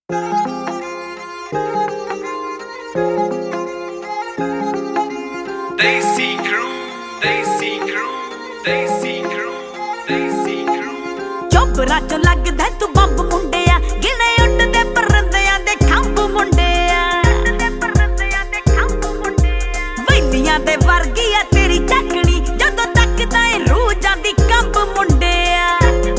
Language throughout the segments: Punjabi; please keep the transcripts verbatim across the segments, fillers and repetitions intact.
Desi crew, Desi crew, Desi crew, Desi crew। ਚੋਬਰਾ ਚੋਂ ਲੱਗਦਾ ਤੂੰ ਬੰਬ ਮੁੰਡਿਆ, ਗਿਣੇ ਉੱਡਦੇ ਪਰੰਦਿਆਂ ਦੇ ਖੰਭ ਮੁੰਡਿਆ, ਵੈਲੀਆਂ ਦੇ ਵਰਗੀ ਆ ਤੇਰੀ ਚੱਕਣੀ, ਜਦੋਂ ਤੱਕਦਾ ਏ ਰੂਹ ਜਾਂਦੀ ਕੰਬ ਮੁੰਡਿਆ।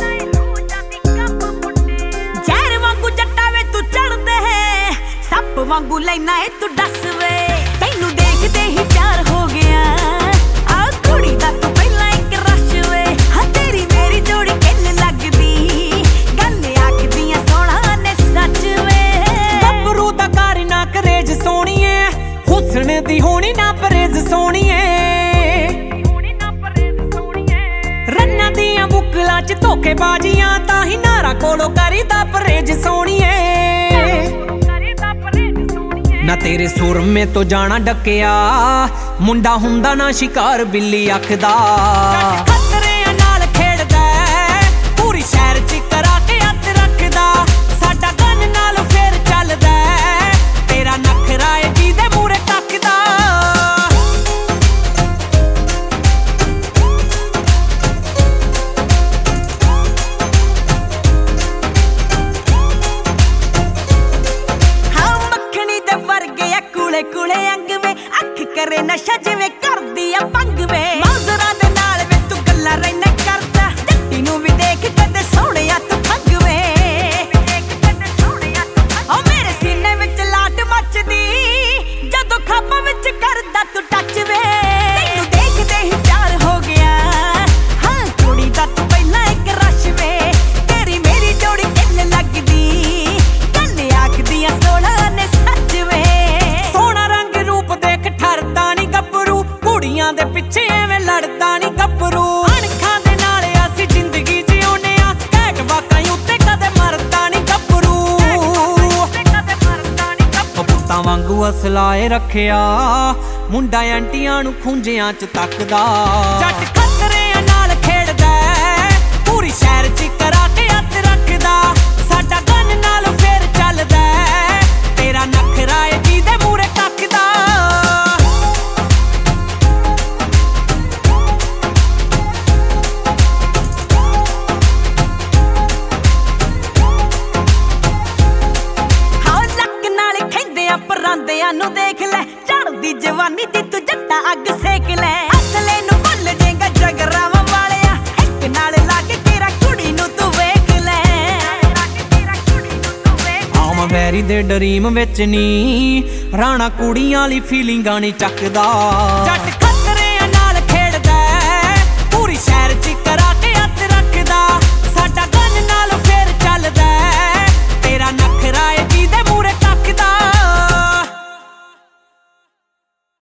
ਜ਼ਹਿਰ ਵਾਂਗੂ ਜੱਟਾ ਵੇ ਤੂੰ ਚੜਦੇ, ਸੱਪ ਵਾਂਗੂ ਲੈਣਾ ਏ ਤੂੰ ਡੱਸ ਵੇ। ਤੈਨੂੰ ਦੇਖਦੇ ਹੀ ਪਿਆਰ ਹੋ ਗਿਆ, ਆ ਕੁੜੀ ਦਾ ਤੂੰ ਪਹਿਲਾਂ ਇੱਕ ਰਸ਼ ਵੇ। ਹਾਂ ਤੇਰੀ ਮੇਰੀ ਜੋੜੀ ਕਿੰਨ ਲੱਗਦੀ, ਗੱਲ ਆਖਦੀਆਂ ਸੋਹਣਾ ਨੇ ਸੱਚ ਵੇ। ਗੱਭਰੂ ਦਾ ਕਰ ਨਾ ਕਰੇਜ ਸੋਹਣੀਏ, ਹੁਸਨ ਦੀ ਹੋਣੀ ਨਾ ਪਰੇਜ਼ ਸੋਹਣੀਏ। ਰੰਨਾਂ ਦੀਆਂ ਬੁੱਕਲਾਂ ਚ ਧੋਖੇਬਾਜ਼ੀਆਂ, ਤਾਂ ਹੀ ਨਾਰਾ ਕੋਲੋਂ ਕਰੀਦਾ ਪਰੇਜ਼ ਸੋਹਣੀਏ। ਨਾ ਤੇਰੇ ਸੁਰਮੇ ਤੋਂ ਜਾਣਾ ਡੱਕਿਆ, ਮੁੰਡਾ ਹੁੰਦਾ ਨਾ ਸ਼ਿਕਾਰ ਬਿੱਲੀ ਅੱਖ ਦਾ। ਖਤਰਿਆਂ ਨਾਲ ਖੇਡਦਾ, ਪੂਰੀ ਸ਼ਹਿਰ ਚ ਕਰਾ ਕੇ ਹੱਥ ਰੱਖਦਾ। ਸਾਡਾ ਗਨ ਨਾਲ ਫੇਰ ਚੱਲਦਾ, ਤੇਰਾ ਨਖਰਾ ਏ ਜਿਹਦੇ ਮੂਹਰੇ ਤੱਕਦਾ। ਕੁਲੇ ਕੁਲੇ ਅੰਗ ਵੇ, ਅੱਖ ਕਰੇ ਨਸ਼ਾ ਜਿਵੇਂ ਕਰਦੀ ਆ ਭੰਗ ਵੇ। ਮੌਜ਼ਰਾਂ ਦੇ ਨਾਲ ਵੇ ਤੂੰ ਗੱਲਾਂ ਰਹਿਣਾ ਕਰਦਾ, ਜੱਟੀ ਨੂੰ ਵੀ ਦੇਖ ਕਦੇ ਸੋਹਣਿਆ ਤੂੰ ਠੱਗ ਵੇ। ਓ ਮੇਰੇ ਸੀਨੇ ਵਿੱਚ ਲਾਟ ਮੱਚਦੀ, ਜਦੋਂ ਖਾਬਾਂ ਵਿੱਚ ਕਰਦਾ ਤੂੰ ਟੱਚ ਵੇ। ਤੈਨੂੰ ਦੇਖਦੇ ਹੀ ਪਿਆਰ ਹੋ ਗਿਆ, ਹਾਂ ਕੁੜੀ ਦਾ ਤੂੰ ਪਹਿਲਾਂ ਇੱਕ ਰਸ਼ ਵੇ। ਤੇਰੀ ਮੇਰੀ ਜੋੜੀ ਕਿੰਨ ਲੱਗਦੀ, ਗੱਲ ਆਖਦੀਆਂ ਸੋਹਣਾ ਨੇ ਸੱਚ ਵੇ। ਕੁੜੀਆਂ ਦੇ ਪਿੱਛੇ ਐਵੇਂ ਲੜਦਾ ਨੀ ਗੱਭਰੂ, ਅਣਖਾਂ ਦੇ ਨਾਲ ਅਸੀਂ ਜ਼ਿੰਦਗੀ ਜਿਉਨੇ ਆ। ਘੈਂਟ ਵਾਕਾਂ ਉੱਤੇ ਕਦੇ ਮਰਦਾ ਨੀ ਗੱਭਰੂ, ਪੁੱਤਾਂ ਵਾਂਗੂ ਅਸਲਾਏ ਰੱਖਿਆ, ਮੁੰਡਾ ਐਂਟੀਆਂ ਨੂੰ ਖੁੰਝਿਆਂ ਚ ਤੱਕਦਾ। ਜੱਟ ਖਤਰਿਆਂ ਨਾਲ ਖੇਡਦਾ, ਪੂਰੀ ਸ਼ਹਿਰ ਚ ਕਰਾ ਕੇ ਹੱਥ ਰੱਖਦਾ। ਸਾਡਾ ਗਨ ਨਾਲ ਫੇਰ ਚੱਲਦਾ, ਤੇਰਾ ਨਖਰਾ ਏ ਜਿਹਦੇ ਮੂਹਰੇ ਤੱਕਦਾ। ਪਰਾਂਦਿਆਂ ਨੂੰ ਦੇਖ ਲੈ, ਝੜਦੀ ਜਵਾਨੀ ਦੀ ਤੂੰ ਜੱਟਾ ਅੱਗ ਸੇਕ ਲੈ। ਅਸਲੇ ਨੂੰ ਭੁੱਲ ਜੇਗਾ ਜਗਰਾਵਾਂ ਵਾਲਿਆ, ਇੱਕ ਨਾਲ ਲਾ ਕੇ ਤੇਰਾ ਕੁੜੀ ਨੂੰ ਤੂੰ ਵੇਖ ਲੈ। ਆਮ ਵੈਰੀ ਦੇ ਡਰੀਮ ਵਿੱਚ ਨੀ, ਰਾਣਾ ਕੁੜੀਆਂ ਵਾਲੀ ਫੀਲਿੰਗਾਂ ਨੀ ਚੱਕਦਾ। ਜੱਟ